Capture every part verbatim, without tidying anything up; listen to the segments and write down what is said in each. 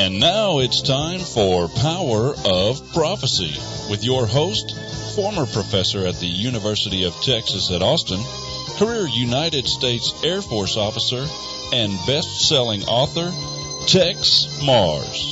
And now it's time for Power of Prophecy with your host, former professor at the University of Texas at Austin, career United States Air Force officer, and best-selling author, Tex Mars.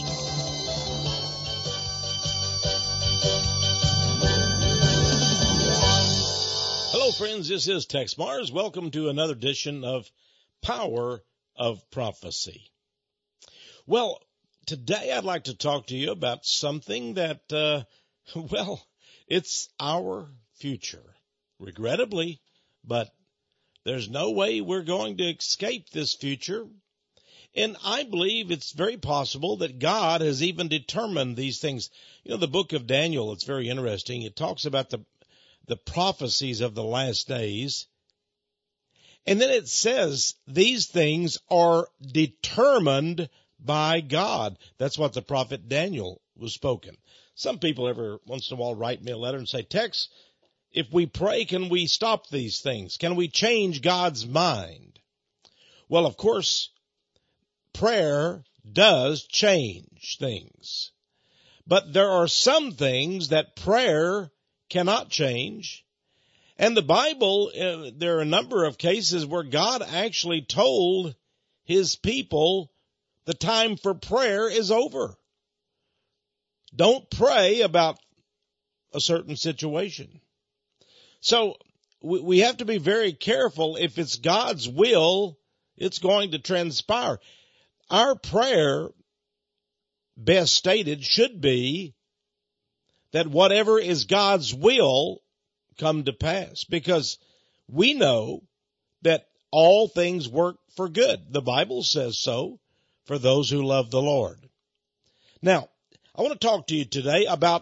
Hello, friends. This is Tex Mars. Welcome to another edition of Power of Prophecy. Well, today I'd like to talk to you about something that, uh, well, it's our future. Regrettably, but there's no way we're going to escape this future. And I believe it's very possible that God has even determined these things. You know, the book of Daniel, it's very interesting. It talks about the, the prophecies of the last days. And then it says these things are determined by God. That's what the prophet Daniel was spoken. Some people every once in a while write me a letter and say, Tex, if we pray, can we stop these things? Can we change God's mind? Well, of course, prayer does change things. But there are some things that prayer cannot change. And the Bible, uh, there are a number of cases where God actually told his people the time for prayer is over. Don't pray about a certain situation. So we, we have to be very careful. If it's God's will, it's going to transpire. Our prayer, best stated, should be that whatever is God's will come to pass, because we know that all things work for good. The Bible says so for those who love the Lord. Now, I want to talk to you today about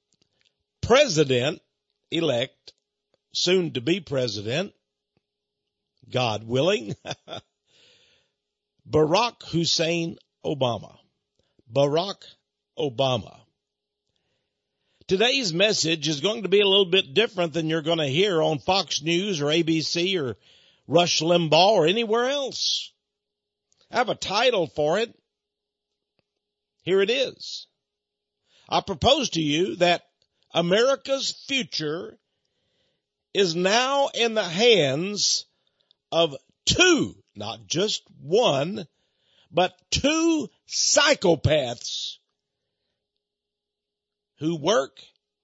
President-elect, soon to be President, God willing, Barack Hussein Obama. Barack Obama. Today's message is going to be a little bit different than you're going to hear on Fox News or A B C or Rush Limbaugh or anywhere else. I have a title for it. Here it is. I propose to you that America's future is now in the hands of two, not just one, but two psychopaths who work,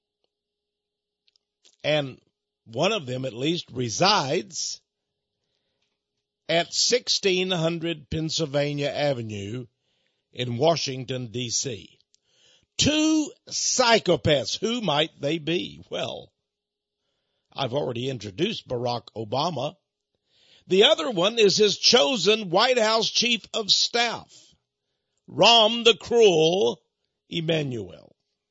and one of them at least resides at sixteen hundred Pennsylvania Avenue in Washington, D C Two psychopaths. Who might they be? Well, I've already introduced Barack Obama. The other one is his chosen White House Chief of Staff, Rahm the Cruel Emanuel.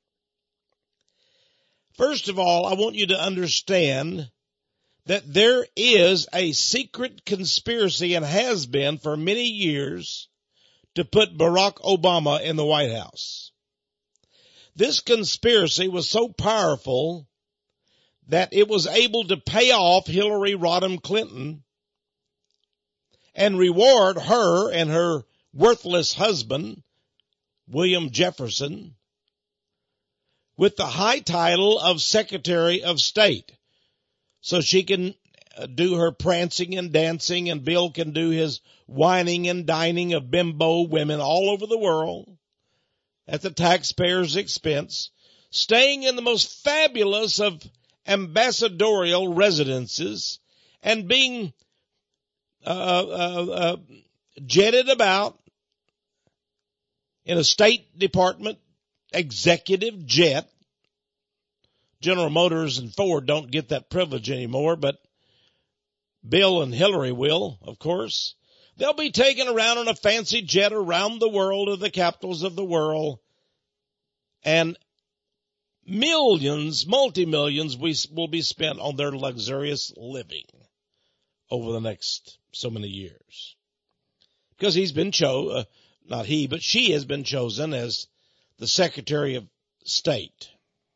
First of all, I want you to understand that there is a secret conspiracy, and has been for many years, to put Barack Obama in the White House. This conspiracy was so powerful that it was able to pay off Hillary Rodham Clinton and reward her and her worthless husband, William Jefferson, with the high title of Secretary of State. So she can do her prancing and dancing, and Bill can do his whining and dining of bimbo women all over the world at the taxpayer's expense, staying in the most fabulous of ambassadorial residences and being uh, uh, uh, jetted about in a State Department executive jet. General Motors and Ford don't get that privilege anymore, but Bill and Hillary will, of course. They'll be taken around in a fancy jet around the world of the capitals of the world, and millions, multi-millions will be spent on their luxurious living over the next so many years. Because he's been chosen, uh, not he, but she has been chosen as the Secretary of State.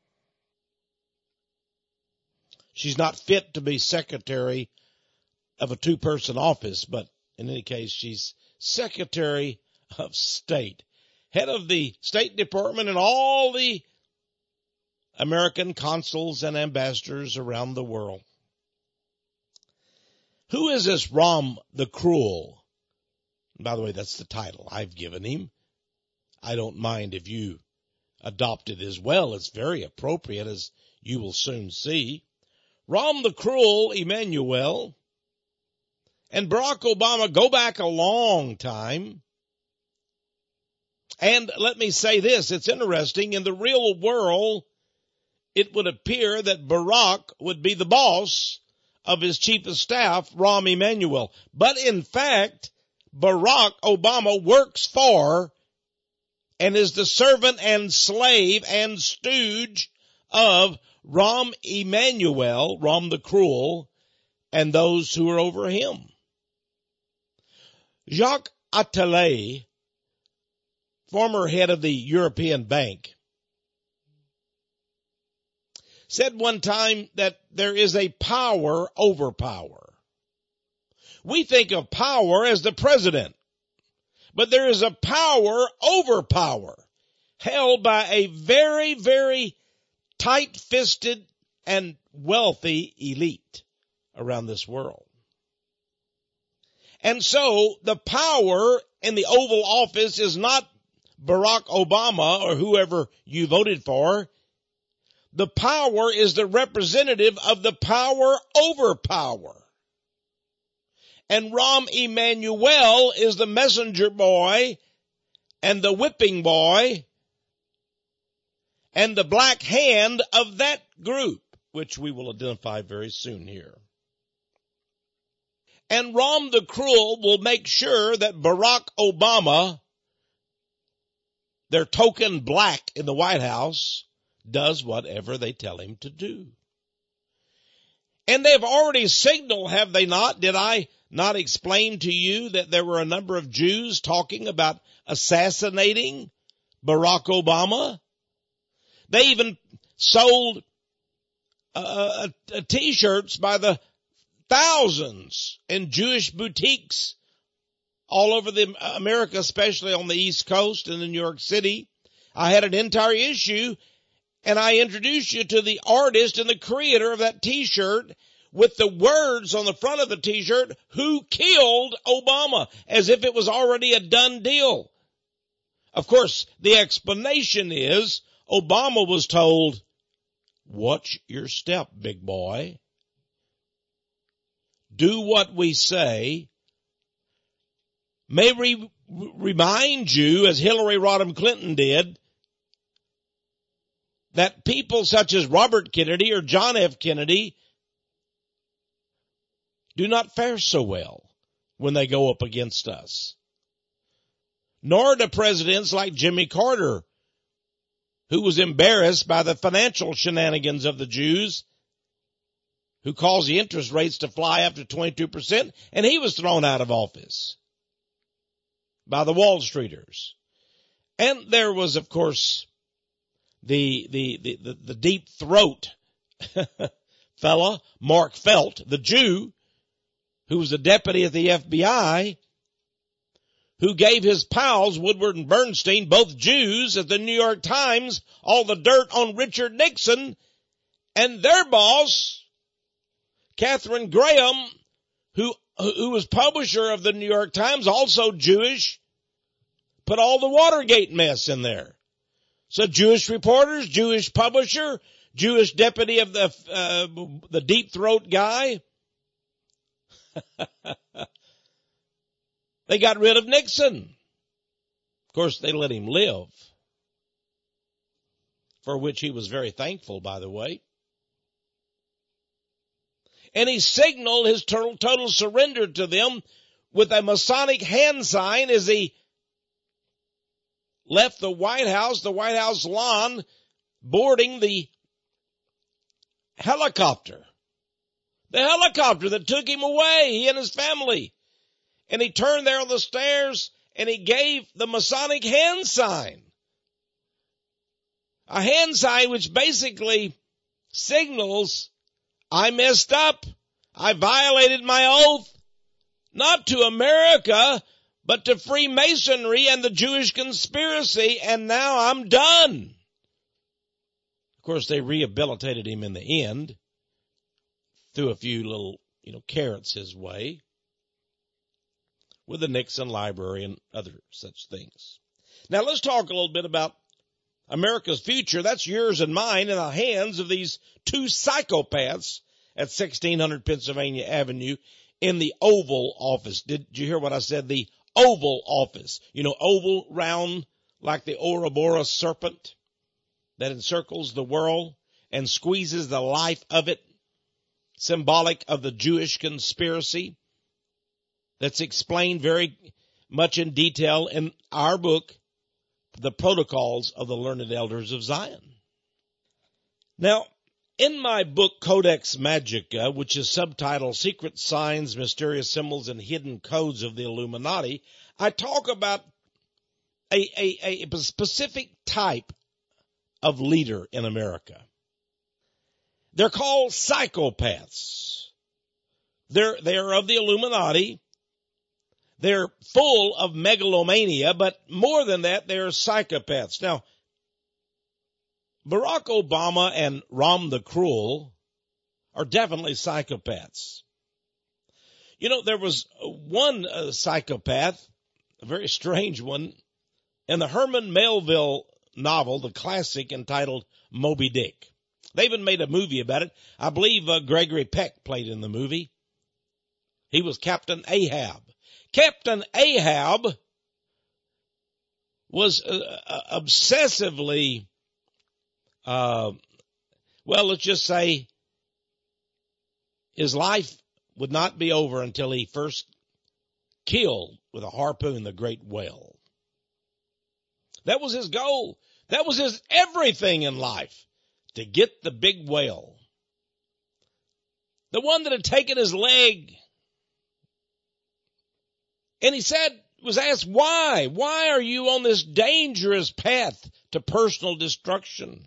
She's not fit to be secretary of a two-person office, but in any case, she's Secretary of State. head of the State Department and all the American consuls and ambassadors around the world. Who is this Rom the Cruel? By the way, that's the title I've given him. I don't mind if you adopt it as well. It's very appropriate, as you will soon see. Rom the Cruel, Emanuel, and Barack Obama go back a long time. And let me say this, it's interesting, in the real world, it would appear that Barack would be the boss of his chief of staff, Rahm Emanuel. But in fact, Barack Obama works for and is the servant and slave and stooge of Rahm Emanuel, Rahm the Cruel, and those who are over him. Jacques Attali, former head of the European Bank, said one time that there is a power over power. We think of power as the president, but there is a power over power held by a very, very tight-fisted and wealthy elite around this world. And so the power in the Oval Office is not Barack Obama or whoever you voted for. The power is the representative of the power over power. And Rahm Emanuel is the messenger boy and the whipping boy and the black hand of that group, which we will identify very soon here. And Rahm the Cruel will make sure that Barack Obama, their token black in the White House, does whatever they tell him to do. And they've already signaled, have they not? Did I not explain to you that there were a number of Jews talking about assassinating Barack Obama? They even sold uh, uh, T-shirts by the thousands in Jewish boutiques all over the America, especially on the East Coast and in New York City. I had an entire issue, and I introduced you to the artist and the creator of that T-shirt with the words on the front of the T-shirt, "Who killed Obama?" as if it was already a done deal. Of course, the explanation is Obama was told, "Watch your step, big boy. Do what we say." May we remind you, as Hillary Rodham Clinton did, that people such as Robert Kennedy or John F. Kennedy do not fare so well when they go up against us. Nor do presidents like Jimmy Carter, who was embarrassed by the financial shenanigans of the Jews, who caused the interest rates to fly up to twenty-two percent, and he was thrown out of office by the Wall Streeters. And there was, of course, the the the, the, the deep throat fella, Mark Felt, the Jew, who was a deputy at the F B I, who gave his pals, Woodward and Bernstein, both Jews, at the New York Times, all the dirt on Richard Nixon, and their boss, Catherine Graham, who who was publisher of the New York Times, also Jewish, put all the Watergate mess in there. So Jewish reporters, Jewish publisher, Jewish deputy of the uh, the deep throat guy. They got rid of Nixon. Of course, they let him live, for which he was very thankful, by the way. And he signaled his total, total surrender to them with a Masonic hand sign as he left the White House, the White House lawn, boarding the helicopter. The helicopter that took him away, he and his family. And he turned there on the stairs and he gave the Masonic hand sign. A hand sign which basically signals, I messed up. I violated my oath, not to America, but to Freemasonry and the Jewish conspiracy, and now I'm done. Of course, they rehabilitated him in the end, threw a few little, you know, carrots his way with the Nixon Library and other such things. Now let's talk a little bit about America's future. That's yours and mine in the hands of these two psychopaths at sixteen hundred Pennsylvania Avenue in the Oval Office. Did you hear what I said? The Oval Office. You know, oval, round, like the Ouroboros serpent that encircles the world and squeezes the life of it, symbolic of the Jewish conspiracy that's explained very much in detail in our book, The Protocols of the Learned Elders of Zion. Now, in my book, Codex Magica, which is subtitled Secret Signs, Mysterious Symbols, and Hidden Codes of the Illuminati, I talk about a, a, a specific type of leader in America. They're called psychopaths. They're, they're of the Illuminati. They're full of megalomania, but more than that, they're psychopaths. Now, Barack Obama and Rom the Cruel are definitely psychopaths. You know, there was one uh, psychopath, a very strange one, in the Herman Melville novel, the classic entitled Moby Dick. They even made a movie about it. I believe uh, Gregory Peck played in the movie. He was Captain Ahab. Captain Ahab was uh, obsessively, uh, well, let's just say his life would not be over until he first killed with a harpoon the great whale. That was his goal. That was his everything in life, to get the big whale. The one that had taken his leg. And he said, was asked, why? Why are you on this dangerous path to personal destruction?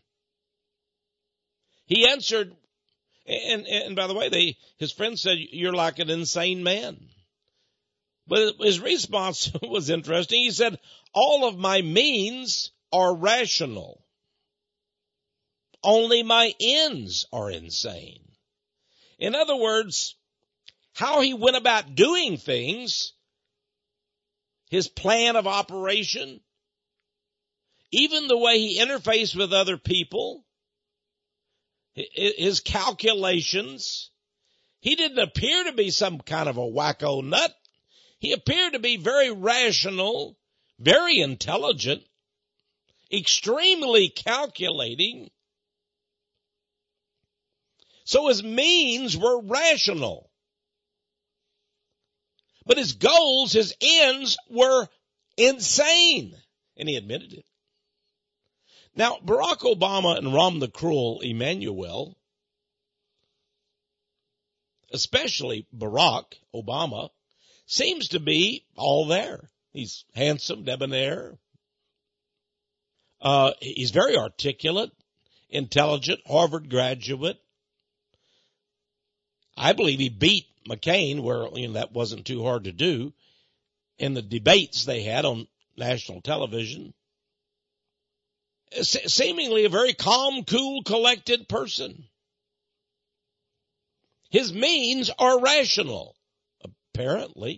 He answered, and, and by the way, they, his friends said, you're like an insane man. But his response was interesting. He said, all of my means are rational. Only my ends are insane. In other words, how he went about doing things, his plan of operation, even the way he interfaced with other people, his calculations, he didn't appear to be some kind of a wacko nut. He appeared to be very rational, very intelligent, extremely calculating. So his means were rational. But his goals, his ends were insane. And he admitted it. Now, Barack Obama and Rom the Cruel, Emmanuel, especially Barack Obama, seems to be all there. He's handsome, debonair. Uh, he's very articulate, intelligent, Harvard graduate. I believe he beat McCain, where you know that wasn't too hard to do, in the debates they had on national television. Se- seemingly a very calm, cool, collected person. His means are rational, apparently.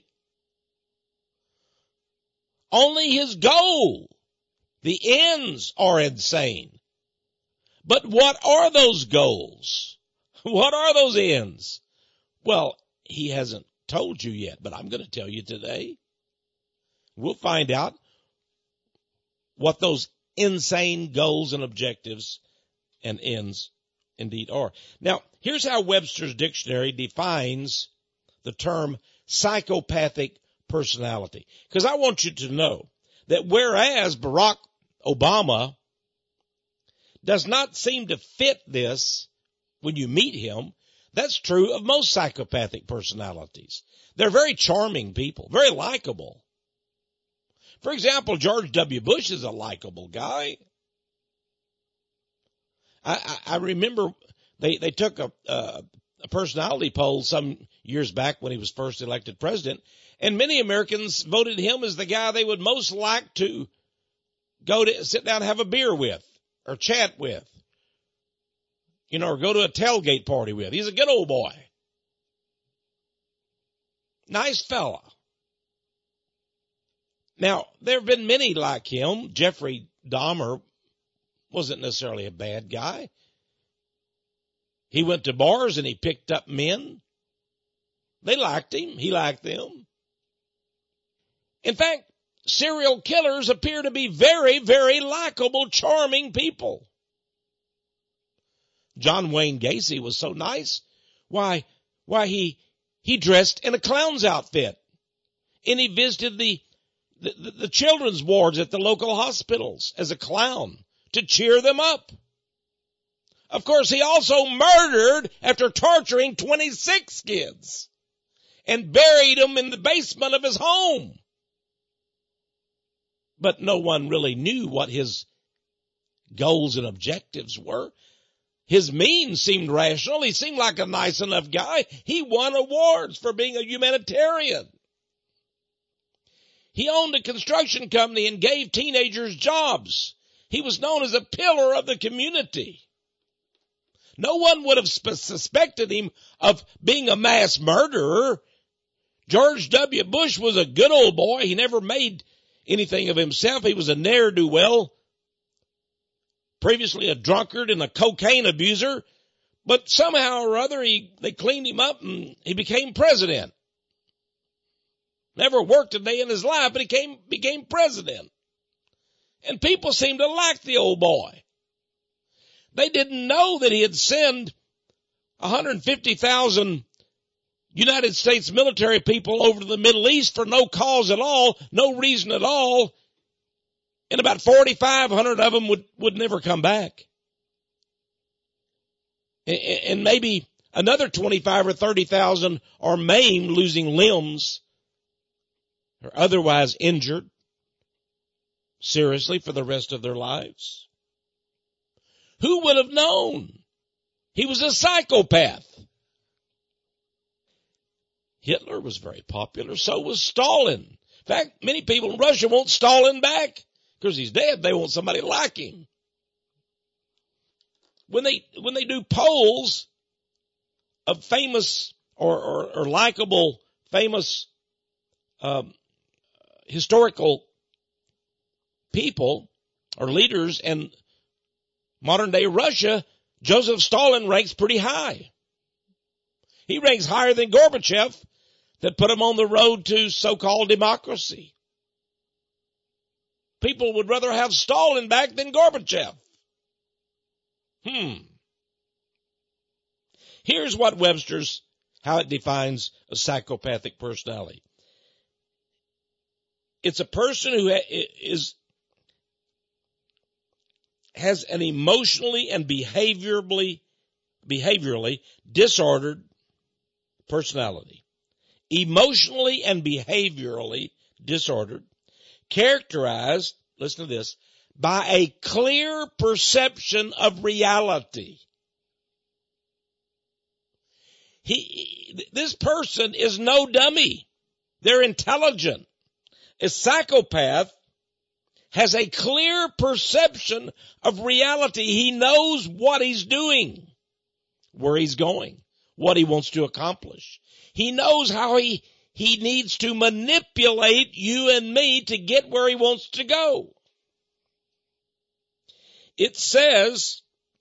Only his goal, the ends, are insane. But what are those goals? What are those ends? Well, he hasn't told you yet, but I'm going to tell you today. We'll find out what those insane goals and objectives and ends indeed are. Now, here's how Webster's Dictionary defines the term psychopathic personality. Because I want you to know that whereas Barack Obama does not seem to fit this when you meet him, that's true of most psychopathic personalities. They're very charming people, very likable. For example, George W. Bush is a likable guy. I, I, I remember they, they took a, a, a personality poll some years back when he was first elected president. And many Americans voted him as the guy they would most like to go to sit down and have a beer with or chat with, you know, or go to a tailgate party with. He's a good old boy. Nice fella. Now, there have been many like him. Jeffrey Dahmer wasn't necessarily a bad guy. He went to bars and he picked up men. They liked him. He liked them. In fact, serial killers appear to be very, very likable, charming people. John Wayne Gacy was so nice. Why, why he, he dressed in a clown's outfit and he visited the, the, the, the children's wards at the local hospitals as a clown to cheer them up. Of course, he also murdered after torturing twenty-six kids and buried them in the basement of his home. But no one really knew what his goals and objectives were. His means seemed rational. He seemed like a nice enough guy. He won awards for being a humanitarian. He owned a construction company and gave teenagers jobs. He was known as a pillar of the community. No one would have suspected him of being a mass murderer. George W. Bush was a good old boy. He never made anything of himself. He was a ne'er-do-well, previously a drunkard and a cocaine abuser, but somehow or other he, they cleaned him up and he became president. Never worked a day in his life, but he came, became president. And people seemed to like the old boy. They didn't know that he had sent one hundred fifty thousand United States military people over to the Middle East for no cause at all, no reason at all. And about forty-five hundred of them would, would never come back. And maybe another twenty-five or thirty thousand are maimed, losing limbs, or otherwise injured seriously for the rest of their lives. Who would have known? He was a psychopath. Hitler was very popular. So was Stalin. In fact, many people in Russia want Stalin back because he's dead. They want somebody like him. When they, when they do polls of famous or, or, or likable, famous, um, historical people or leaders in modern day Russia, Joseph Stalin ranks pretty high. He ranks higher than Gorbachev, that put him on the road to so-called democracy. People would rather have Stalin back than Gorbachev. Hmm. Here's what Webster's, how it defines a psychopathic personality. It's a person who is, has an emotionally and behaviorally, behaviorally disordered personality. Emotionally and behaviorally disordered, characterized, listen to this, by a clear perception of reality. He, this person is no dummy. They're intelligent. A psychopath has a clear perception of reality. He knows what he's doing, where he's going, what he wants to accomplish. He knows how he, he needs to manipulate you and me to get where he wants to go. It says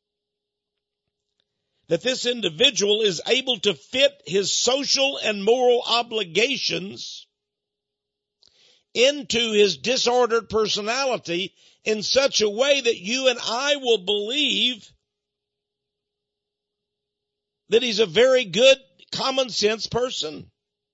that this individual is able to fit his social and moral obligations into his disordered personality in such a way that you and I will believe that he's a very good, common sense person.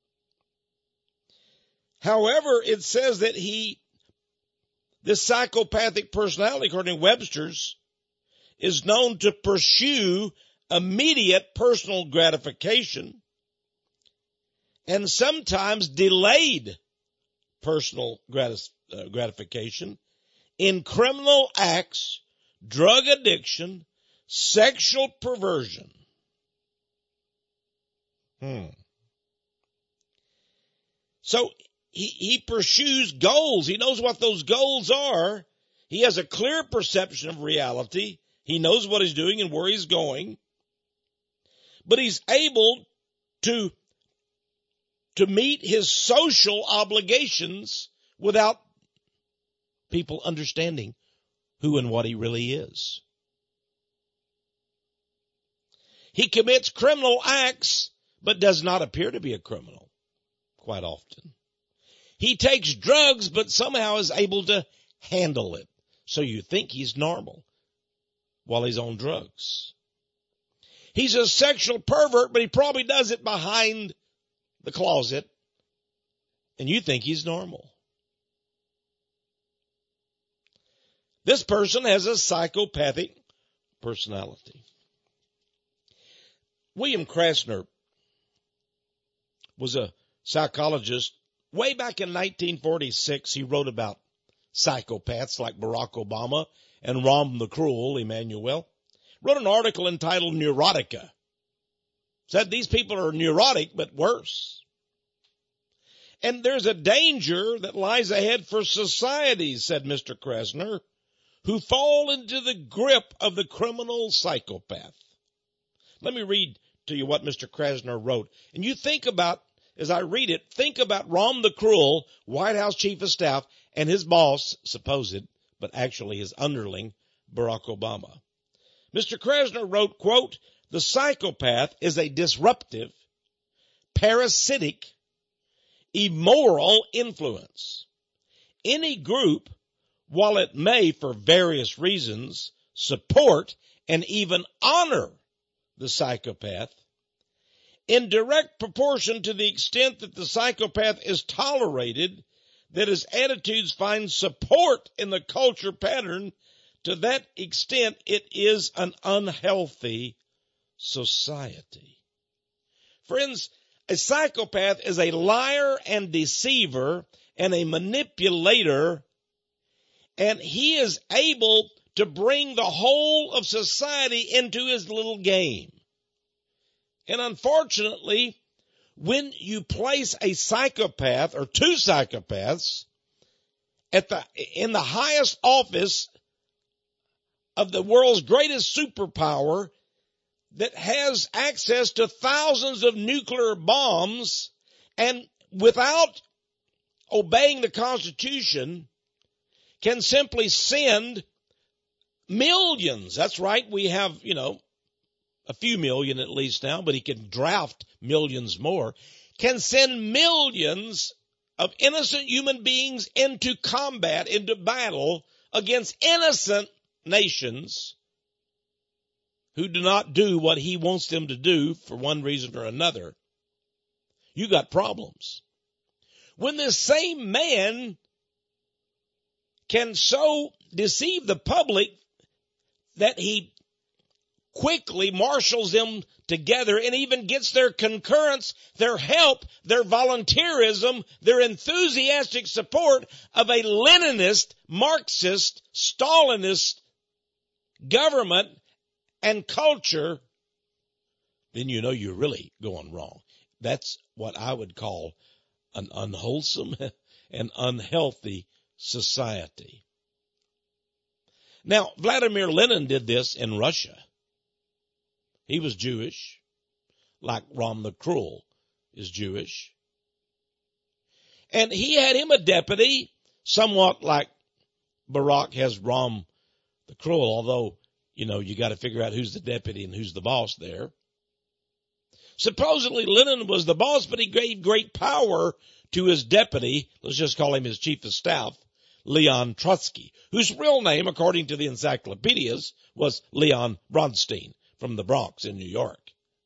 However, it says that he, this psychopathic personality, according to Webster's, is known to pursue immediate personal gratification and sometimes delayed personal gratis, uh, gratification in criminal acts, drug addiction, sexual perversion. Hmm. So he, he pursues goals. He knows what those goals are. He has a clear perception of reality. He knows what he's doing and where he's going. But he's able to, to meet his social obligations without people understanding who and what he really is. He commits criminal acts, but does not appear to be a criminal quite often. He takes drugs, but somehow is able to handle it. So you think he's normal while he's on drugs. He's a sexual pervert, but he probably does it behind the closet, and you think he's normal. This person has a psychopathic personality. William Krasner was a psychologist. Way back in nineteen forty-six, he wrote about psychopaths like Barack Obama and Rom the Cruel, Emmanuel. Wrote an article entitled Neurotica. Said these people are neurotic, but worse. And there's a danger that lies ahead for societies, said Mister Krasner, who fall into the grip of the criminal psychopath. Let me read to you what Mister Krasner wrote. And you think about, as I read it, think about Rom the Cruel, White House Chief of Staff, and his boss, supposed, but actually his underling, Barack Obama. Mister Krasner wrote, quote, "The psychopath is a disruptive, parasitic, immoral influence. Any group, while it may, for various reasons, support and even honor the psychopath, in direct proportion to the extent that the psychopath is tolerated, that his attitudes find support in the culture pattern, to that extent it is an unhealthy society." Friends, a psychopath is a liar and deceiver and a manipulator, and he is able to bring the whole of society into his little game. And unfortunately, when you place a psychopath or two psychopaths at the, in the highest office of the world's greatest superpower that has access to thousands of nuclear bombs and without obeying the Constitution can simply send millions. That's right. We have, you know, a few million at least now, but he can draft millions more, can send millions of innocent human beings into combat, into battle against innocent nations who do not do what he wants them to do for one reason or another. You got problems. When this same man can so deceive the public that he quickly marshals them together and even gets their concurrence, their help, their volunteerism, their enthusiastic support of a Leninist, Marxist, Stalinist government and culture, then you know you're really going wrong. That's what I would call an unwholesome and unhealthy society. Now, Vladimir Lenin did this in Russia. He was Jewish, like Rom the Cruel is Jewish. And he had him a deputy, somewhat like Barack has Rom the Cruel, although, you know, you got to figure out who's the deputy and who's the boss there. Supposedly Lenin was the boss, but he gave great power to his deputy, let's just call him his chief of staff, Leon Trotsky, whose real name, according to the encyclopedias, was Leon Bronstein from the Bronx in New York.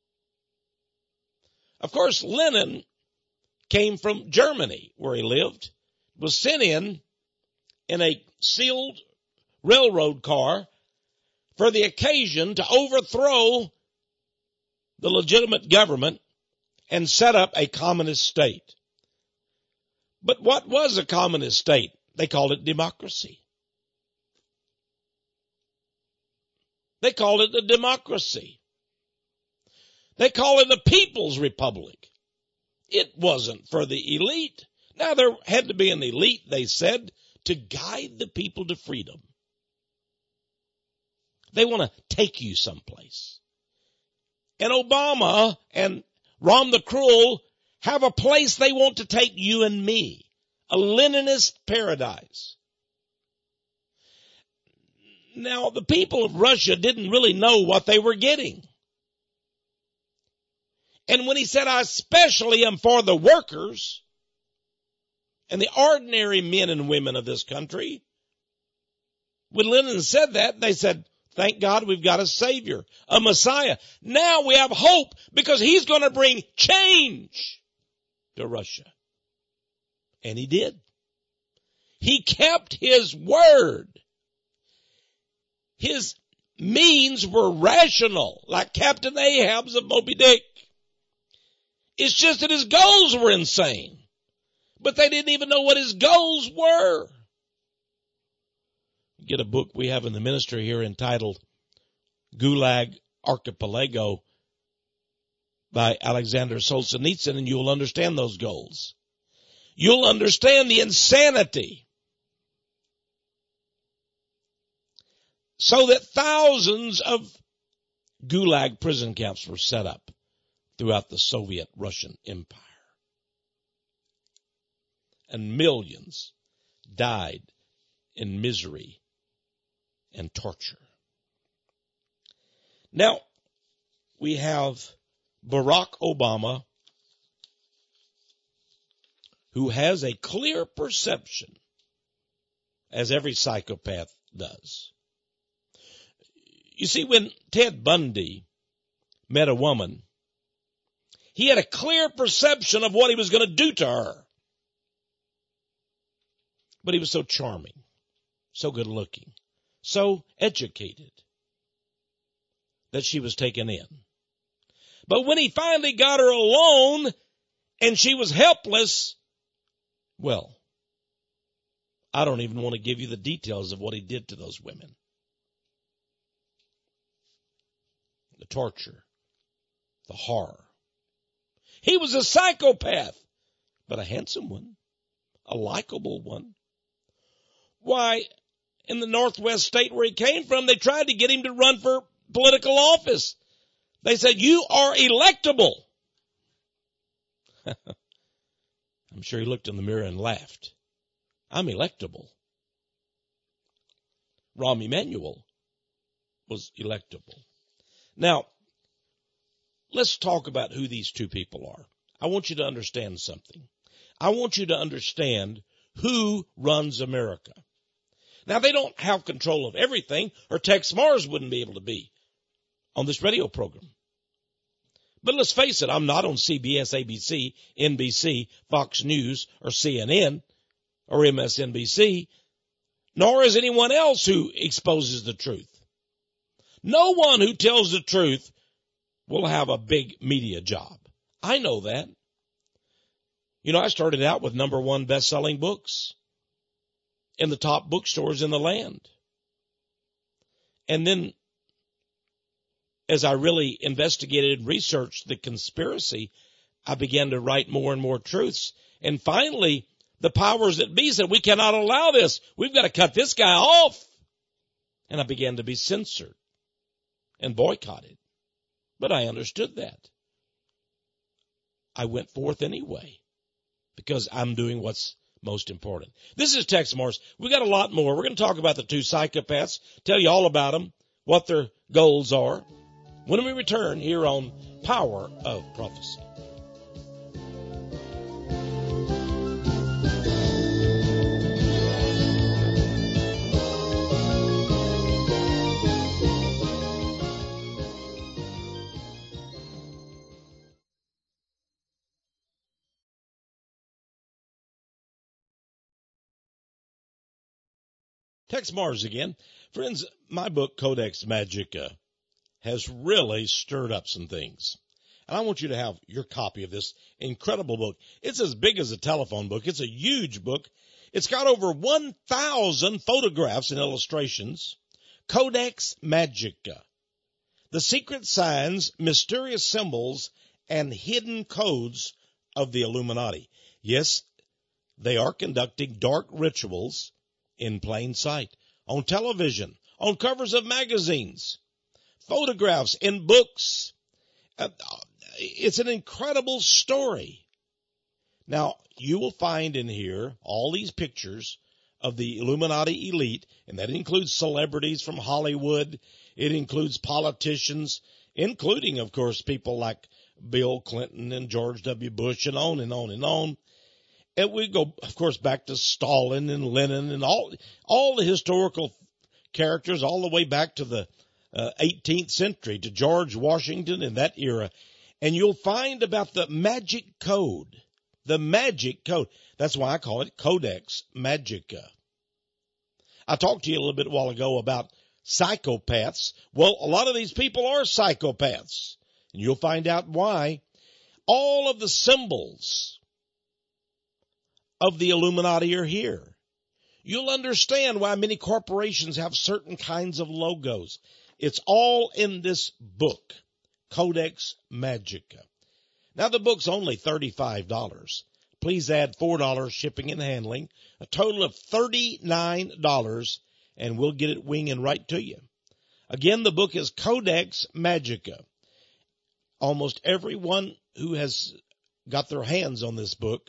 Of course, Lenin came from Germany, where he lived, was sent in in a sealed railroad car for the occasion to overthrow the legitimate government and set up a communist state. But what was a communist state? They called it democracy. They called it a democracy. They call it a people's republic. It wasn't for the elite. Now, there had to be an elite, they said, to guide the people to freedom. They want to take you someplace. And Obama and Rom the Cruel have a place they want to take you and me, a Leninist paradise. Now, the people of Russia didn't really know what they were getting. And when he said, I especially am for the workers and the ordinary men and women of this country, when Lenin said that, they said, thank God we've got a Savior, a Messiah. Now we have hope because he's going to bring change to Russia. And he did. He kept his word. His means were rational, like Captain Ahab's of Moby Dick. It's just that his goals were insane. But they didn't even know what his goals were. Get a book we have in the ministry here entitled Gulag Archipelago by Alexander Solzhenitsyn, and you'll understand those goals. You'll understand the insanity. So that thousands of Gulag prison camps were set up throughout the Soviet Russian Empire. And millions died in misery and torture. Now, we have Barack Obama, who has a clear perception, as every psychopath does. You see, when Ted Bundy met a woman, he had a clear perception of what he was going to do to her. But he was so charming, so good looking, so educated that she was taken in. But when he finally got her alone and she was helpless, well, I don't even want to give you the details of what he did to those women. The torture, the horror. He was a psychopath, but a handsome one, a likable one. Why, in the Northwest state where he came from, they tried to get him to run for political office. They said, you are electable. I'm sure he looked in the mirror and laughed. I'm electable. Rahm Emanuel was electable. Now, let's talk about who these two people are. I want you to understand something. I want you to understand who runs America. Now, they don't have control of everything, or Tex Mars wouldn't be able to be on this radio program. But let's face it, I'm not on C B S, A B C, N B C, Fox News, or C N N, or M S N B C, nor is anyone else who exposes the truth. No one who tells the truth will have a big media job. I know that. You know, I started out with number one best-selling books in the top bookstores in the land. And then, as I really investigated and researched the conspiracy, I began to write more and more truths. And finally, the powers that be said, we cannot allow this. We've got to cut this guy off. And I began to be censored and boycotted. But I understood that. I went forth anyway because I'm doing what's most important. This is Tex Mars. We got a lot more. We're going to talk about the two psychopaths, tell you all about them, what their goals are, when we return here on Power of Prophecy. Tex Mars again. Friends, my book, Codex Magica, has really stirred up some things. And I want you to have your copy of this incredible book. It's as big as a telephone book. It's a huge book. It's got over one thousand photographs and illustrations. Codex Magica. The secret signs, mysterious symbols, and hidden codes of the Illuminati. Yes, they are conducting dark rituals in plain sight, on television, on covers of magazines, photographs, in books. Uh, it's an incredible story. Now, you will find in here all these pictures of the Illuminati elite, and that includes celebrities from Hollywood. It includes politicians, including, of course, people like Bill Clinton and George W. Bush, and on and on and on. And we go, of course, back to Stalin and Lenin and all all the historical characters, all the way back to the uh, eighteenth century, to George Washington in that era. And you'll find about the magic code, the magic code. That's why I call it Codex Magica. I talked to you a little bit a while ago about psychopaths. Well, a lot of these people are psychopaths, and you'll find out why. All of the symbols of the Illuminati are here. You'll understand why many corporations have certain kinds of logos. It's all in this book, Codex Magica. Now, the book's only thirty-five dollars. Please add four dollars shipping and handling, a total of thirty-nine dollars, and we'll get it winging right to you. Again, the book is Codex Magica. Almost everyone who has got their hands on this book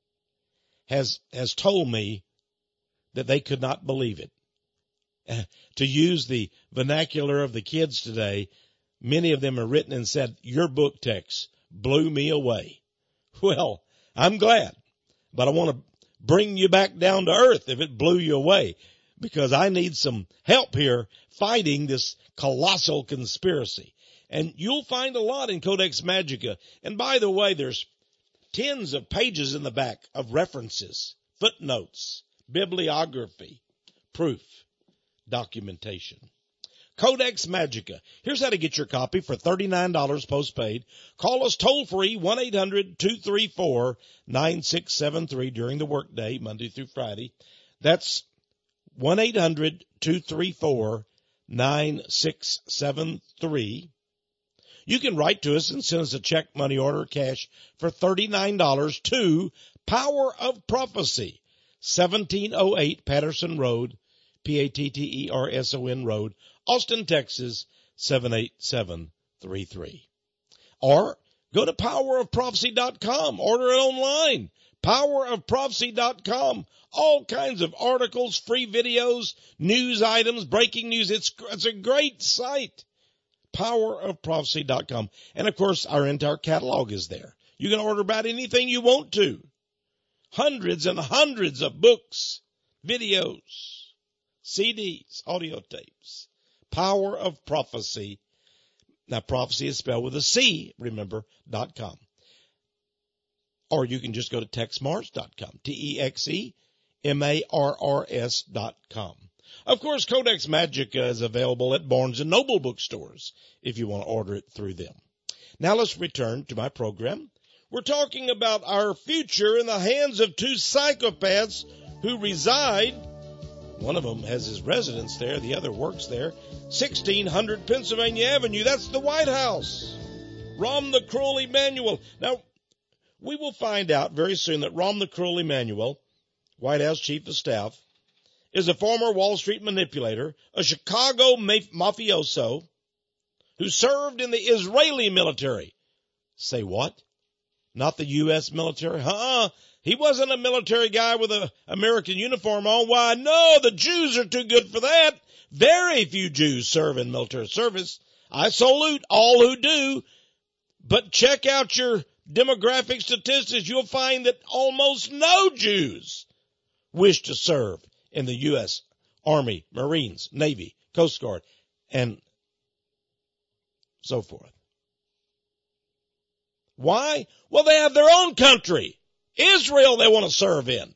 has has told me that they could not believe it. Uh, to use the vernacular of the kids today, many of them have written and said, "Your book, Tex, blew me away." Well, I'm glad, but I want to bring you back down to earth if it blew you away, because I need some help here fighting this colossal conspiracy. And you'll find a lot in Codex Magica. And by the way, there's tens of pages in the back of references, footnotes, bibliography, proof, documentation. Codex Magica. Here's how to get your copy for thirty-nine dollars postpaid. Call us toll-free, one eight hundred two three four nine six seven three during the workday, Monday through Friday. That's one eight hundred two three four nine six seven three. You can write to us and send us a check, money order, cash for thirty-nine dollars to Power of Prophecy, seventeen oh eight Patterson Road, P A T T E R S O N Road, Austin, Texas, seven eight seven three three. Or go to power of prophecy dot com. Order it online. power of prophecy dot com. All kinds of articles, free videos, news items, breaking news. It's, it's a great site. power of prophecy dot com. And, of course, our entire catalog is there. You can order about anything you want to. Hundreds and hundreds of books, videos, C Ds, audio tapes. Power of Prophecy. Now, prophecy is spelled with a C, remember, dot com. Or you can just go to tex mars dot com, T E X E M A R R S dot com. Of course, Codex Magica is available at Barnes and Noble bookstores if you want to order it through them. Now, let's return to my program. We're talking about our future in the hands of two psychopaths who reside. One of them has his residence there. The other works there. sixteen hundred Pennsylvania Avenue. That's the White House. Rahm the Cruel Emanuel. Now, we will find out very soon that Rahm the Cruel Emanuel, White House Chief of Staff, is a former Wall Street manipulator, a Chicago mafioso who served in the Israeli military. Say what? Not the U S military? Uh-uh. He wasn't a military guy with an American uniform on. Why, no, the Jews are too good for that. Very few Jews serve in military service. I salute all who do. But check out your demographic statistics. You'll find that almost no Jews wish to serve in the U S Army, Marines, Navy, Coast Guard, and so forth. Why? Well, they have their own country. Israel they want to serve in.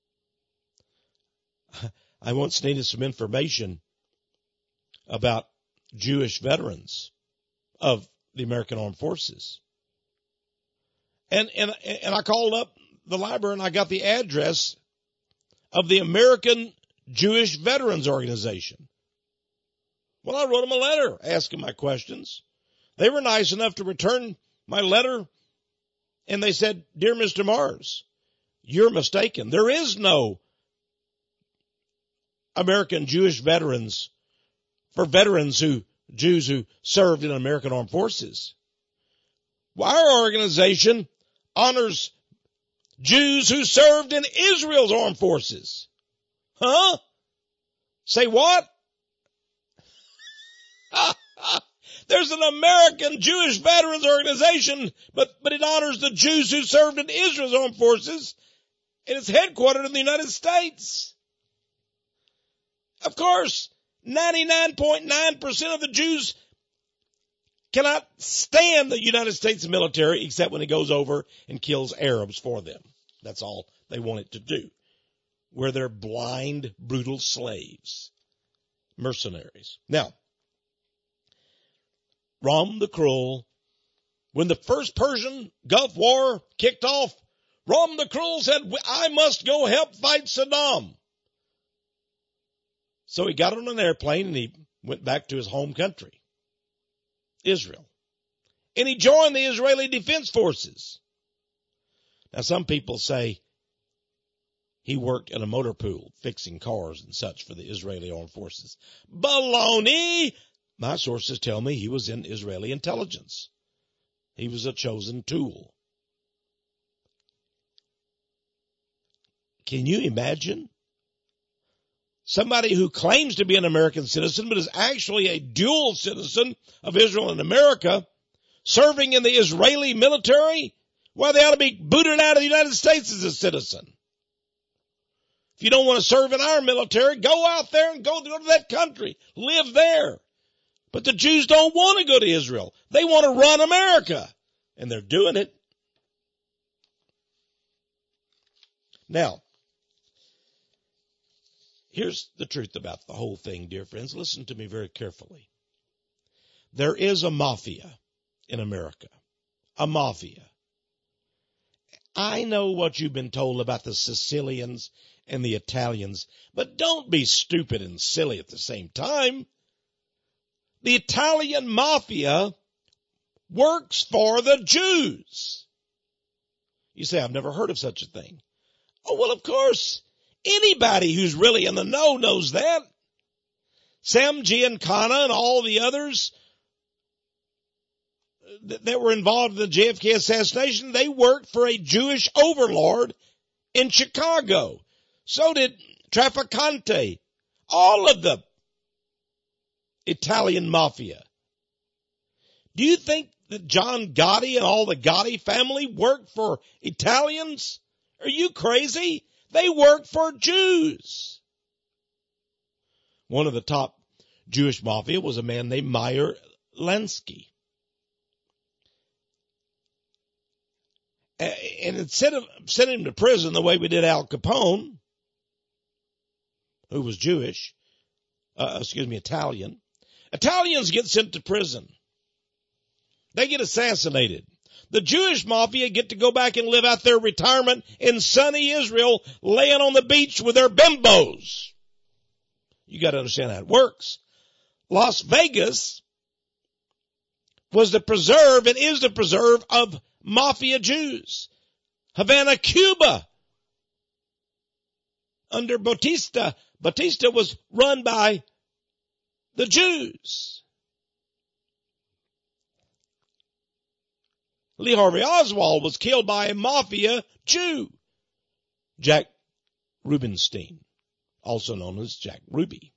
I once needed some information about Jewish veterans of the American Armed Forces. And, and, and I called up the library and I got the address of the American Jewish Veterans Organization. Well, I wrote them a letter asking my questions. They were nice enough to return my letter, and they said, "Dear Mister Mars, You're mistaken. There is no American Jewish veterans for veterans who, Jews who served in American Armed Forces. Well, our organization honors Jews who served in Israel's armed forces. Huh? Say what? There's an American Jewish Veterans Organization, but, but it honors the Jews who served in Israel's armed forces, and it's headquartered in the United States. Of course, ninety-nine point nine percent of the Jews cannot stand the United States military except when it goes over and kills Arabs for them. That's all they want it to do. Where they're blind, brutal slaves, mercenaries. Now, Rom the Cruel, when the first Persian Gulf War kicked off, Rom the Cruel said, I must go help fight Saddam. So he got on an airplane and he went back to his home country, Israel. And he joined the Israeli Defense Forces. Now, some people say he worked in a motor pool fixing cars and such for the Israeli Armed Forces. Baloney! My sources tell me he was in Israeli intelligence. He was a chosen tool. Can you imagine? Somebody who claims to be an American citizen but is actually a dual citizen of Israel and America serving in the Israeli military? Why, they ought to be booted out of the United States as a citizen. If you don't want to serve in our military, go out there and go, go to that country. Live there. But the Jews don't want to go to Israel. They want to run America. And they're doing it. Now, here's the truth about the whole thing, dear friends. Listen to me very carefully. There is a mafia in America. A mafia. I know what you've been told about the Sicilians and the Italians, but don't be stupid and silly at the same time. The Italian mafia works for the Jews. You say, I've never heard of such a thing. Oh, well, of course, anybody who's really in the know knows that. Sam Giancana and all the others that were involved in the J F K assassination, they worked for a Jewish overlord in Chicago. So did Trafficante. All of the Italian mafia. Do you think that John Gotti and all the Gotti family worked for Italians? Are you crazy? They worked for Jews. One of the top Jewish mafia was a man named Meyer Lansky. And instead of sending him to prison the way we did Al Capone, who was Jewish, uh, excuse me, Italian, Italians get sent to prison. They get assassinated. The Jewish mafia get to go back and live out their retirement in sunny Israel, laying on the beach with their bimbos. You got to understand how it works. Las Vegas was the preserve and is the preserve of mafia Jews. Havana, Cuba, under Batista, Batista was run by the Jews. Lee Harvey Oswald was killed by a mafia Jew, Jack Rubenstein, also known as Jack Ruby.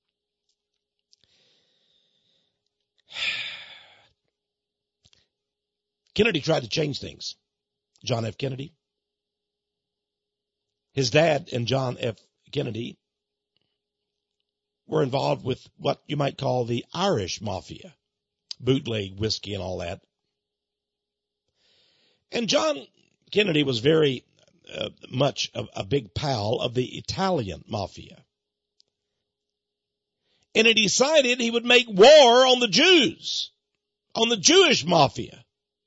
Kennedy tried to change things. John F. Kennedy. His dad and John F. Kennedy were involved with what you might call the Irish mafia, bootleg whiskey and all that. And John Kennedy was very uh, much a, a big pal of the Italian mafia. And he decided he would make war on the Jews, on the Jewish mafia.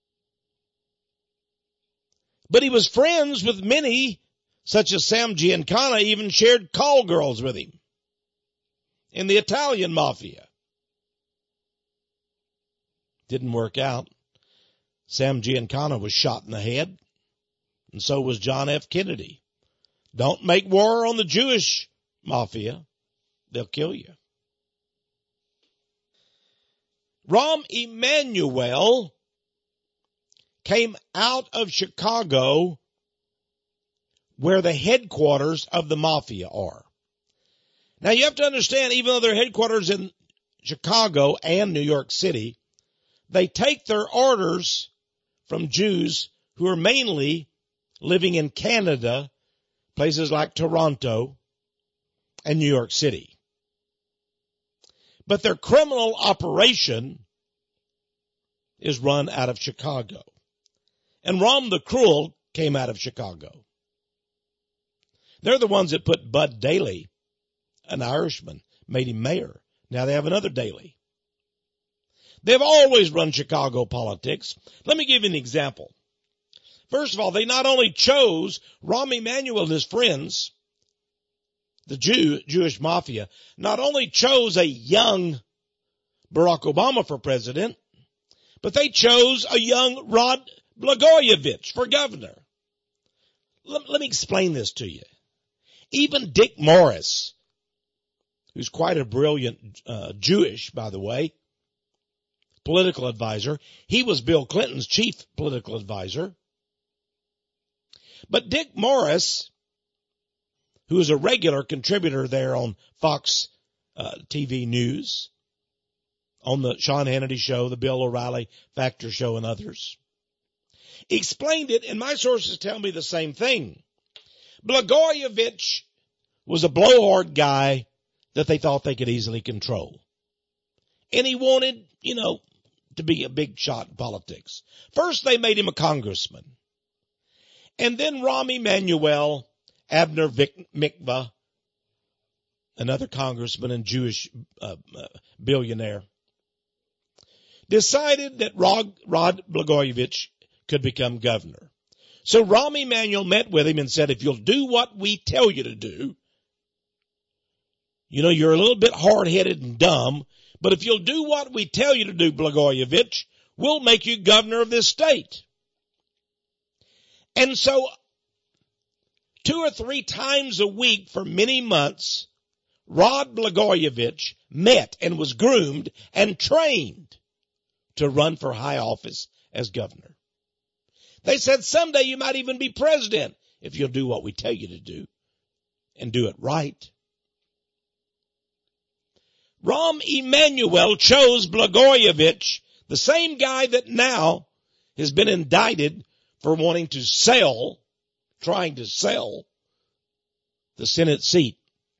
But he was friends with many, such as Sam Giancana, even shared call girls with him in the Italian mafia. Didn't work out. Sam Giancana was shot in the head. And so was John F. Kennedy. Don't make war on the Jewish mafia. They'll kill you. Rahm Emanuel came out of Chicago, where the headquarters of the mafia are. Now you have to understand, even though their headquarters in Chicago and New York City, they take their orders from Jews who are mainly living in Canada, places like Toronto and New York City. But their criminal operation is run out of Chicago. And Rahm the Cruel came out of Chicago. They're the ones that put Bud Daley, an Irishman, made him mayor. Now they have another Daley. They've always run Chicago politics. Let me give you an example. First of all, they not only chose Rahm Emanuel and his friends, the Jew, Jewish mafia, not only chose a young Barack Obama for president, but they chose a young Rod Blagojevich for governor. Let, let me explain this to you. Even Dick Morris, who's quite a brilliant uh, Jewish, by the way, political advisor, he was Bill Clinton's chief political advisor. But Dick Morris, who is a regular contributor there on Fox uh, T V News, on the Sean Hannity show, the Bill O'Reilly Factor show, and others, explained it, and my sources tell me the same thing. Blagojevich was a blowhard guy that they thought they could easily control. And he wanted, you know, to be a big shot in politics. First, they made him a congressman. And then Rahm Emanuel, Abner Vic- Mikva, another congressman and Jewish uh, uh, billionaire, decided that Rod, Rod Blagojevich could become governor. So Rahm Emanuel met with him and said, if you'll do what we tell you to do, you know, you're a little bit hard-headed and dumb, but if you'll do what we tell you to do, Blagojevich, we'll make you governor of this state. And so two or three times a week for many months, Rod Blagojevich met and was groomed and trained to run for high office as governor. They said someday you might even be president if you'll do what we tell you to do and do it right. Rahm Emanuel chose Blagojevich, the same guy that now has been indicted for wanting to sell, trying to sell the Senate seat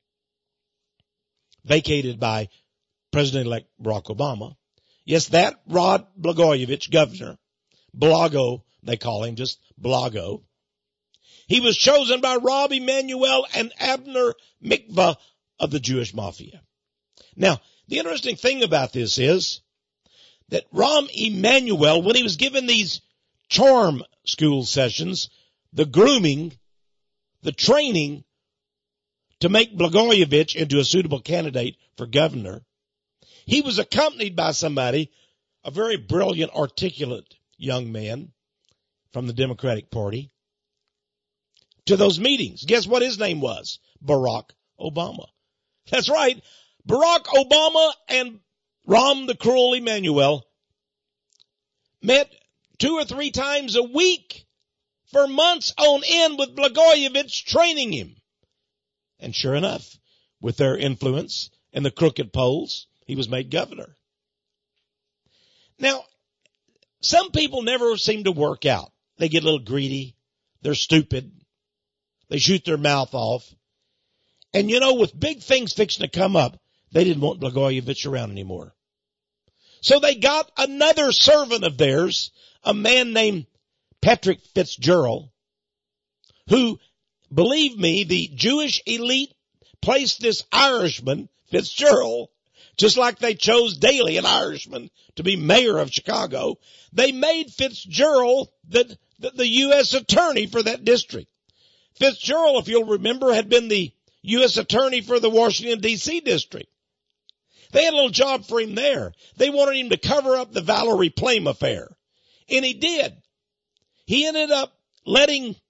vacated by President-elect Barack Obama. Yes, that Rod Blagojevich, governor, Blago, they call him, just Blago. He was chosen by Rahm Emanuel and Abner Mikva of the Jewish mafia. Now, the interesting thing about this is that Rahm Emanuel, when he was given these charm school sessions, the grooming, the training to make Blagojevich into a suitable candidate for governor, he was accompanied by somebody, a very brilliant, articulate young man from the Democratic Party, to those meetings. Guess what his name was? Barack Obama. That's right. Barack Obama and Rahm the Cruel Emanuel met two or three times a week for months on end with Blagojevich training him. And sure enough, with their influence and the crooked polls, he was made governor. Now, some people never seem to work out. They get a little greedy. They're stupid. They shoot their mouth off. And you know, with big things fixing to come up, they didn't want Blagojevich around anymore. So they got another servant of theirs, a man named Patrick Fitzgerald, who, believe me, the Jewish elite placed this Irishman, Fitzgerald, just like they chose Daley, an Irishman, to be mayor of Chicago. They made Fitzgerald the, the, the U S attorney for that district. Fitzgerald, if you'll remember, had been the U S attorney for the Washington, D C district. They had a little job for him there. They wanted him to cover up the Valerie Plame affair. And he did. He ended up letting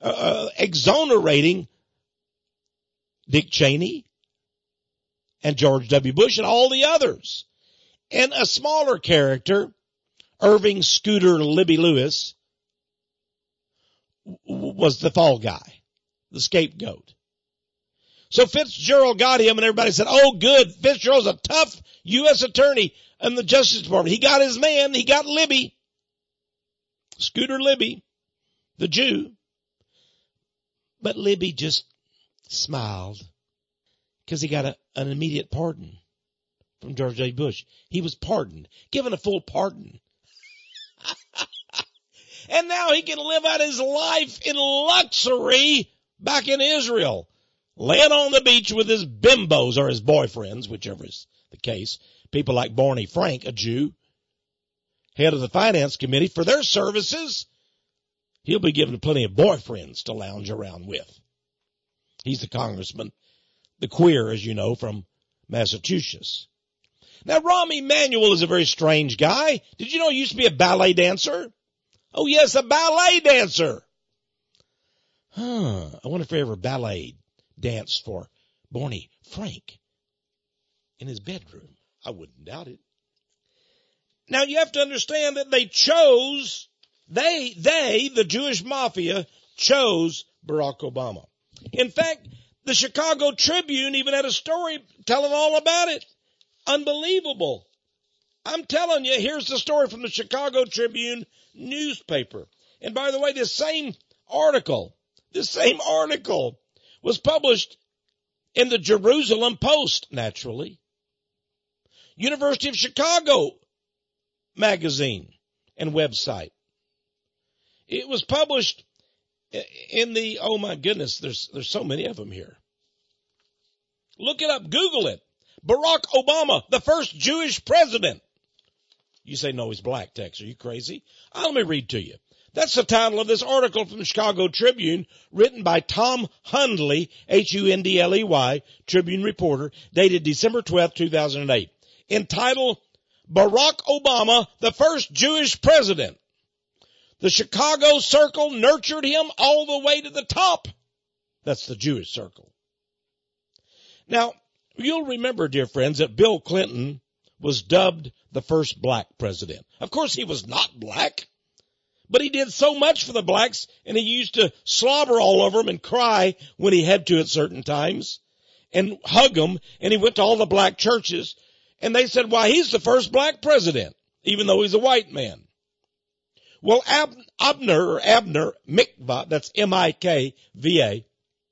uh, exonerating Dick Cheney and George W. Bush and all the others. And a smaller character, Irving Scooter Libby Lewis, was the fall guy, the scapegoat. So Fitzgerald got him, and everybody said, oh, good, Fitzgerald's a tough U S attorney in the Justice Department. He got his man. He got Libby, Scooter Libby, the Jew. But Libby just smiled because he got a, an immediate pardon from George W. Bush. He was pardoned, given a full pardon. And now he can live out his life in luxury back in Israel, laying on the beach with his bimbos or his boyfriends, whichever is the case. People like Barney Frank, a Jew, head of the finance committee, for their services, he'll be given plenty of boyfriends to lounge around with. He's the congressman, the queer, as you know, from Massachusetts. Now, Rahm Emanuel is a very strange guy. Did you know he used to be a ballet dancer? Oh, yes, a ballet dancer. Huh. I wonder if he ever ballet danced for Barney Frank in his bedroom. I wouldn't doubt it. Now, you have to understand that they chose, they, they, the Jewish mafia, chose Barack Obama. In fact, the Chicago Tribune even had a story telling all about it. Unbelievable. I'm telling you, here's the story from the Chicago Tribune newspaper. And by the way, this same article, this same article was published in the Jerusalem Post, naturally. University of Chicago magazine and website. It was published in the, oh my goodness, there's, there's so many of them here. Look it up, Google it. Barack Obama, the first Jewish president. You say, no, he's black, Tex. Are you crazy? Uh, let me read to you. That's the title of this article from the Chicago Tribune, written by Tom Hundley, H U N D L E Y, Tribune reporter, dated December twelfth, two thousand eight. Entitled, Barack Obama, the first Jewish president. The Chicago Circle nurtured him all the way to the top. That's the Jewish Circle. Now, you'll remember, dear friends, that Bill Clinton was dubbed the first black president. Of course, he was not black, but he did so much for the blacks, and he used to slobber all over them and cry when he had to at certain times, and hug them, and he went to all the black churches, and they said, why, he's the first black president, even though he's a white man. Well, Ab- Abner, or Abner Mikva, that's M I K V A,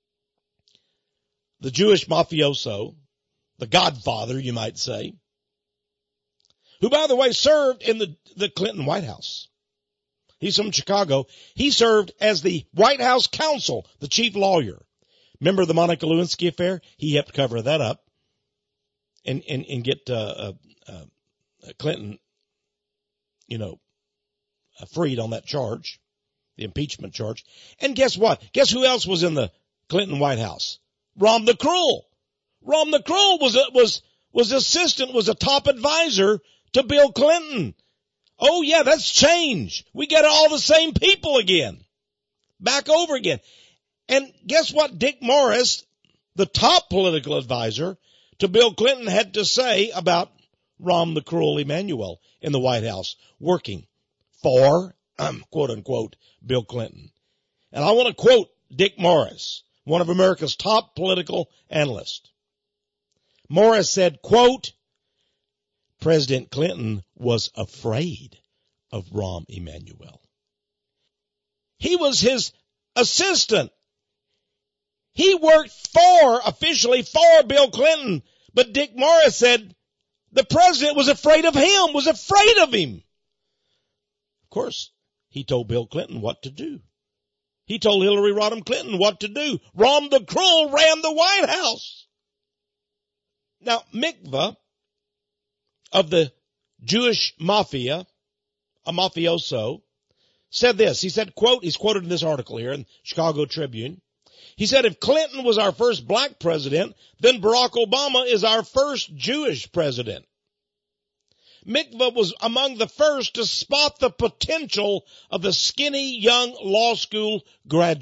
the Jewish mafioso, the godfather, you might say, who, by the way, served in the, the Clinton White House. He's from Chicago. He served as the White House counsel, the chief lawyer. Remember the Monica Lewinsky affair? He helped cover that up and, and, and get uh, uh, uh, Clinton, you know, uh, freed on that charge, the impeachment charge. And guess what? Guess who else was in the Clinton White House? Rahm the Cruel. Rahm the Cruel was a, was was assistant, was a top advisor to Bill Clinton. Oh yeah, that's change. We get all the same people again. Back over again. And guess what Dick Morris, the top political advisor to Bill Clinton, had to say about Rahm the Cruel Emanuel in the White House, working for, um, quote unquote, Bill Clinton. And I want to quote Dick Morris, one of America's top political analysts. Morris said, quote, President Clinton was afraid of Rahm Emanuel. He was his assistant. He worked for, officially for Bill Clinton. But Dick Morris said the president was afraid of him, was afraid of him. Of course, he told Bill Clinton what to do. He told Hillary Rodham Clinton what to do. Rahm the Cruel ran the White House. Now, Mikva of the Jewish mafia, a mafioso, said this. He said, quote, he's quoted in this article here in Chicago Tribune. He said, if Clinton was our first black president, then Barack Obama is our first Jewish president. Mikva was among the first to spot the potential of the skinny young law school graduate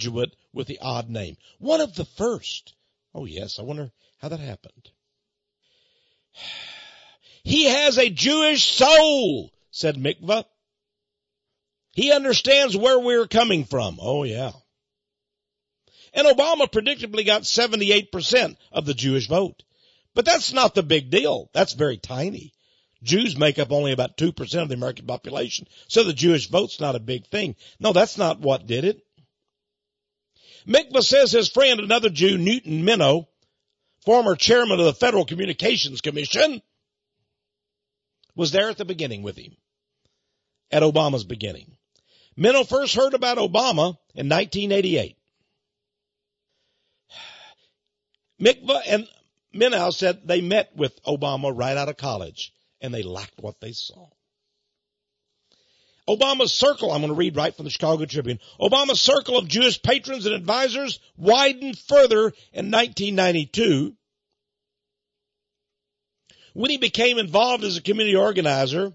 with the odd name. One of the first. Oh, yes, I wonder how that happened. He has a Jewish soul, said Mikva. He understands where we're coming from. Oh, yeah. And Obama predictably got seventy-eight percent of the Jewish vote. But that's not the big deal. That's very tiny. Jews make up only about two percent of the American population, so the Jewish vote's not a big thing. No, that's not what did it. Mikva says his friend, another Jew, Newton Minow, former chairman of the Federal Communications Commission, was there at the beginning with him, at Obama's beginning. Minow first heard about Obama in nineteen eighty-eight. Mikva and Minow said they met with Obama right out of college, and they liked what they saw. Obama's circle, I'm going to read right from the Chicago Tribune. Obama's circle of Jewish patrons and advisors widened further in nineteen ninety-two when he became involved as a community organizer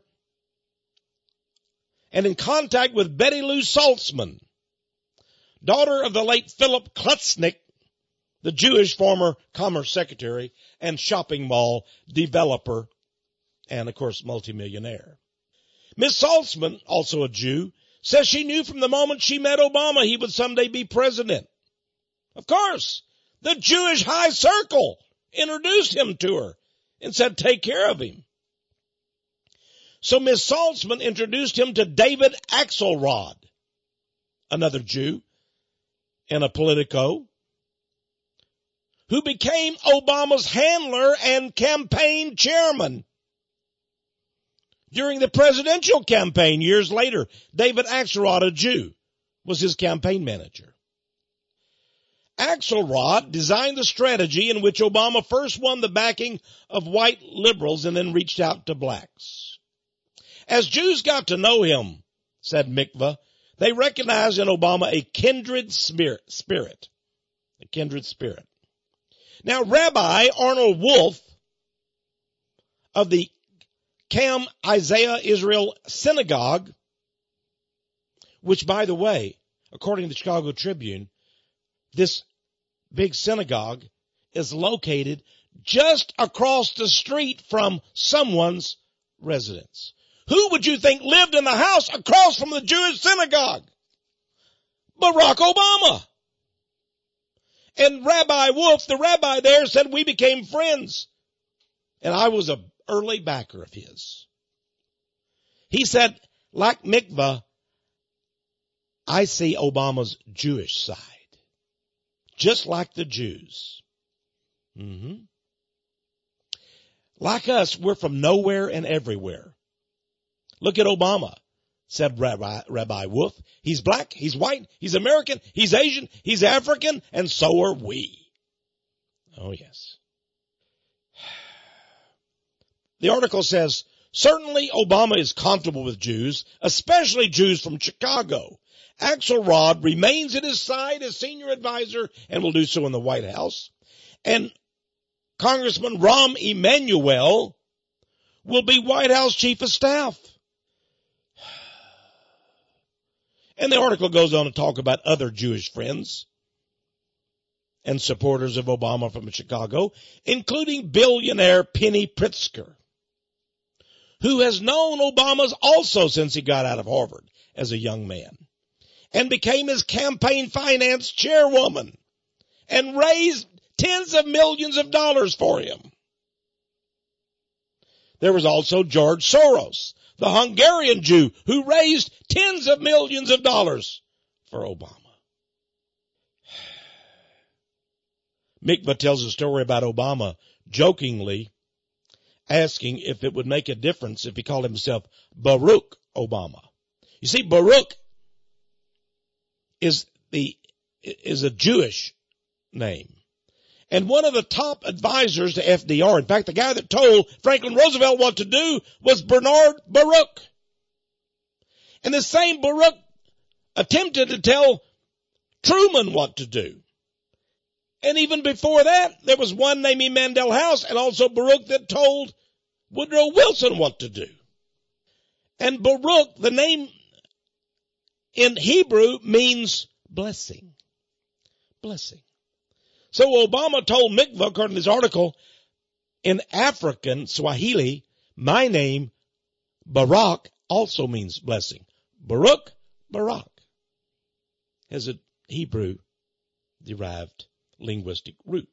and in contact with Betty Lou Saltzman, daughter of the late Philip Klutznick, the Jewish former Commerce Secretary and shopping mall developer and, of course, multimillionaire. Miss Saltzman, also a Jew, says she knew from the moment she met Obama he would someday be president. Of course, the Jewish high circle introduced him to her and said, take care of him. So Miss Saltzman introduced him to David Axelrod, another Jew and a Politico, who became Obama's handler and campaign chairman. During the presidential campaign years later, David Axelrod, a Jew, was his campaign manager. Axelrod designed the strategy in which Obama first won the backing of white liberals and then reached out to blacks. As Jews got to know him, said Mikva, they recognized in Obama a kindred spirit, spirit, a kindred spirit. Now, Rabbi Arnold Wolf of the Cam Isaiah Israel Synagogue, which, by the way, according to the Chicago Tribune, this big synagogue is located just across the street from someone's residence. Who would you think lived in the house across from the Jewish synagogue? Barack Obama. And Rabbi Wolf, the rabbi there, said we became friends. And I was an early backer of his. He said, like Mikva, I see Obama's Jewish side. Just like the Jews. Mm-hmm. Like us, we're from nowhere and everywhere. Look at Obama, said Rabbi, Rabbi Wolf. He's black, he's white, he's American, he's Asian, he's African, and so are we. Oh, yes. The article says, certainly Obama is comfortable with Jews, especially Jews from Chicago. Axelrod remains at his side as senior advisor and will do so in the White House. And Congressman Rahm Emanuel will be White House chief of staff. And the article goes on to talk about other Jewish friends and supporters of Obama from Chicago, including billionaire Penny Pritzker, who has known Obama also since he got out of Harvard as a young man and became his campaign finance chairwoman and raised tens of millions of dollars for him. There was also George Soros, the Hungarian Jew who raised tens of millions of dollars for Obama. Mikva tells a story about Obama jokingly asking if it would make a difference if he called himself Barack Obama. You see, Barack is the is a Jewish name. And one of the top advisors to F D R, in fact, the guy that told Franklin Roosevelt what to do was Bernard Baruch. And the same Baruch attempted to tell Truman what to do. And even before that, there was one named Mandel House and also Baruch that told Woodrow Wilson what to do. And Baruch, the name in Hebrew, means blessing. blessing. So Obama told Mikva, according to this article, in African Swahili, my name, Barak, also means blessing. Baruch, Barak, has a Hebrew-derived linguistic root.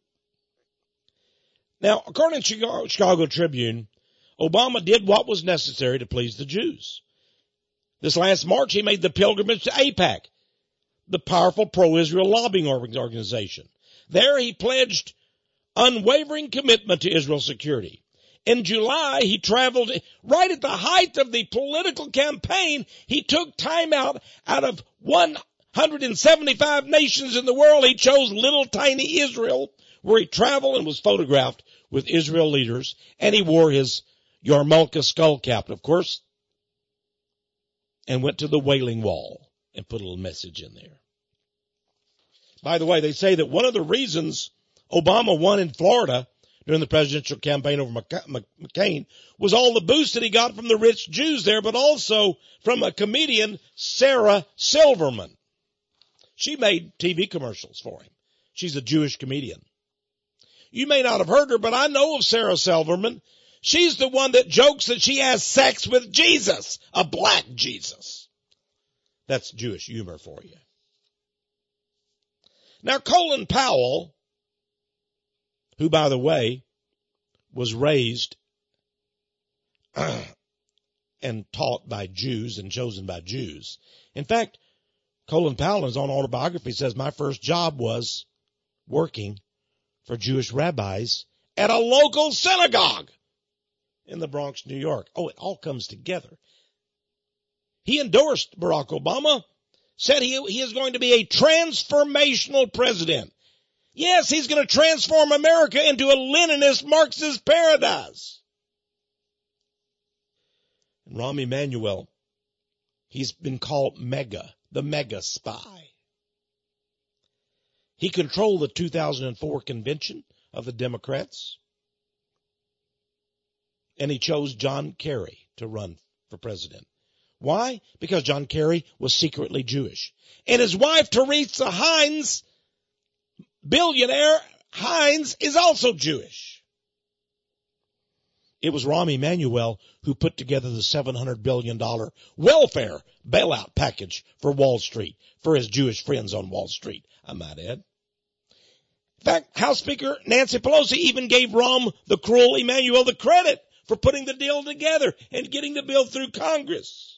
Now, according to Chicago, Chicago Tribune, Obama did what was necessary to please the Jews. This last March, he made the pilgrimage to AIPAC, the powerful pro-Israel lobbying organization. There, he pledged unwavering commitment to Israel's security. In July, he traveled right at the height of the political campaign. He took time out out of one hundred seventy-five nations in the world. He chose little tiny Israel, where he traveled and was photographed with Israel leaders, and he wore his Yarmulke skull cap, of course, and went to the Wailing Wall and put a little message in there. By the way, they say that one of the reasons Obama won in Florida during the presidential campaign over McCain was all the boost that he got from the rich Jews there, but also from a comedian, Sarah Silverman. She made T V commercials for him. She's a Jewish comedian. You may not have heard her, but I know of Sarah Silverman. She's the one that jokes that she has sex with Jesus, a black Jesus. That's Jewish humor for you. Now, Colin Powell, who, by the way, was raised and taught by Jews and chosen by Jews. In fact, Colin Powell in his own autobiography says, my first job was working for Jewish rabbis at a local synagogue in the Bronx, New York. Oh, it all comes together. He endorsed Barack Obama, said he, he is going to be a transformational president. Yes, he's going to transform America into a Leninist Marxist paradise. And Rahm Emanuel, he's been called Mega, the Mega Spy. He controlled the two thousand four convention of the Democrats, and he chose John Kerry to run for president. Why? Because John Kerry was secretly Jewish. And his wife, Teresa Heinz, billionaire Heinz, is also Jewish. It was Rahm Emanuel who put together the seven hundred billion dollars welfare bailout package for Wall Street, for his Jewish friends on Wall Street, I might add. In fact, House Speaker Nancy Pelosi even gave Rahm the cruel Emanuel the credit for putting the deal together and getting the bill through Congress.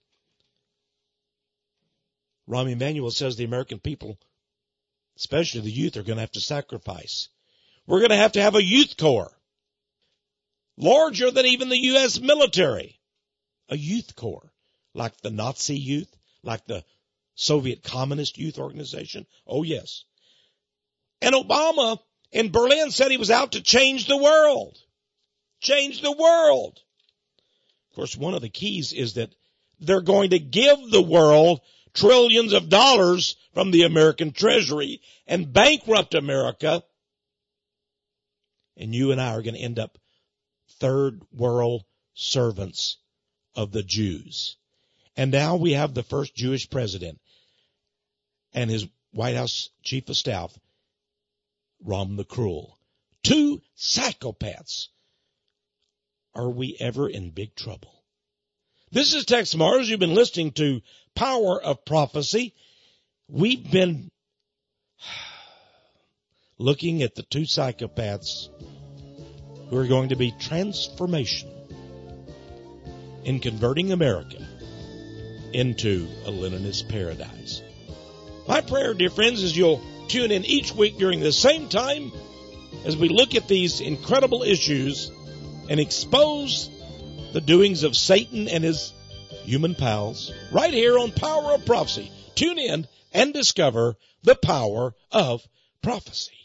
Rahm Emanuel says the American people, especially the youth, are going to have to sacrifice. We're going to have to have a youth corps, larger than even the U S military. A youth corps, like the Nazi youth, like the Soviet Communist Youth Organization. Oh, yes. And Obama in Berlin said he was out to change the world. Change the world. Of course, one of the keys is that they're going to give the world trillions of dollars from the American Treasury and bankrupt America. And you and I are going to end up third world servants of the Jews. And now we have the first Jewish president and his White House chief of staff, Rahm the Cruel. Two psychopaths. Are we ever in big trouble? This is Tex Mars. You've been listening to Power of Prophecy. We've been looking at the two psychopaths who are going to be transformational in converting America into a Leninist paradise. My prayer, dear friends, is you'll tune in each week during the same time as we look at these incredible issues and expose the doings of Satan and his human pals right here on Power of Prophecy. Tune in and discover the power of prophecy.